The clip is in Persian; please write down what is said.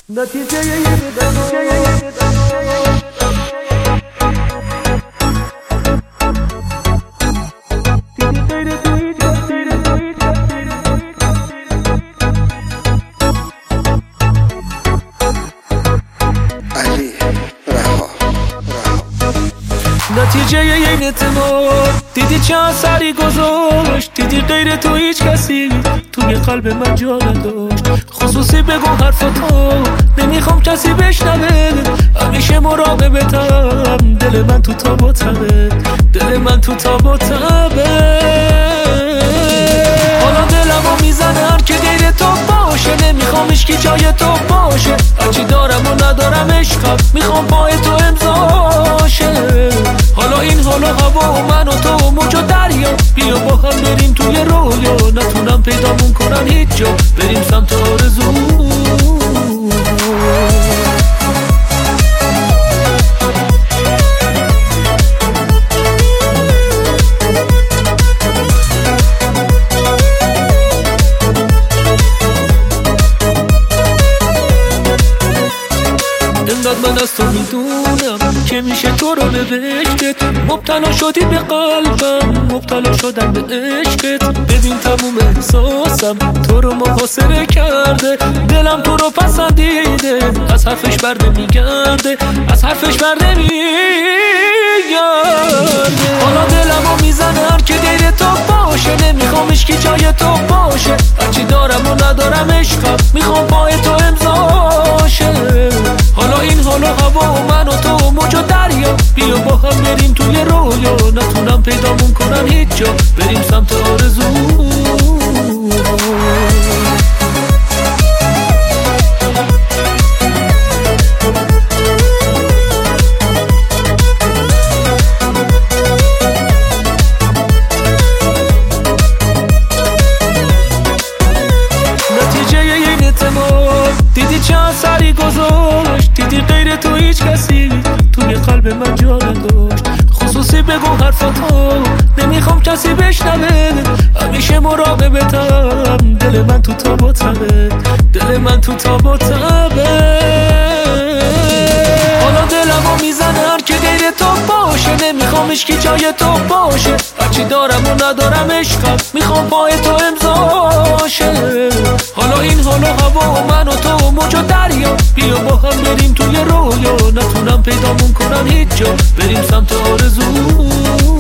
نتیجه این اعتماد دیدی چه اثری گذاشت، دیدی غیر تو هیچ کسی توی قلب من جا نداشت. خصوصی بگو حرفتو نمیخوام کسی بشنوه، همیشه مراقبتم، دل من تو تاب و تبه، دل من تو تاب و تبه. حالا دلمو میزنه هر که غیر تو باشه، نمیخوام هیچکی جای تو باشه، هرچی دارم و ندارم عشقم میخوام پای تو امضاشه. حالا این حالا هوا و من و تو و موج و دریا، بیا با هم بریم توی رویا، نتونم پیدامون کنن هیچ جا، بریم سمت آرزو. من از تو میدونم که میشه تو رو نوشتت، مبتلا شدی به قلبم، مبتلا شدم به عشقت. ببین تموم احساسم تو رو محاصره کرده، دلم تو رو پسندیده، از حرفش برده میگرده، از حرفش برده میگرده. حالا دلمو میزنه هر که غیر تو باشه، نمیخوام هیچکی جای تو باشه، هرچی دارم و ندارم عشقم میخوام پای تو امضاشه. حالا این حالا هوا و من و تو و موج و دریا، بیا با هم بریم توی رویا، نتونم پیدامون کنن هیچ جا، بریم سمت آرزو. نتیجه این اعتماد دیدی چه اثری گذاشت، دیدی غیر تو هیچ کسی توی قلب من جا نداشت. خصوصی بگو حرفتو نمیخوام کسی بشنوه، همیشه مراقبتم، دل من تو تاب و تبه، دل من تو تاب و تبه. حالا دلمو میزنه هر که غیر تو باشه، نمیخوام هیچکی جای تو باشه، هرچی دارم و ندارم عشقم میخوام پای تو امضاشه. حالا این حالا هوا و من و تو و موج و دریا، بیا با هم بریم توی رویا، نتونم پیدامون کنن هیچ جا، بریم سمت آرزو.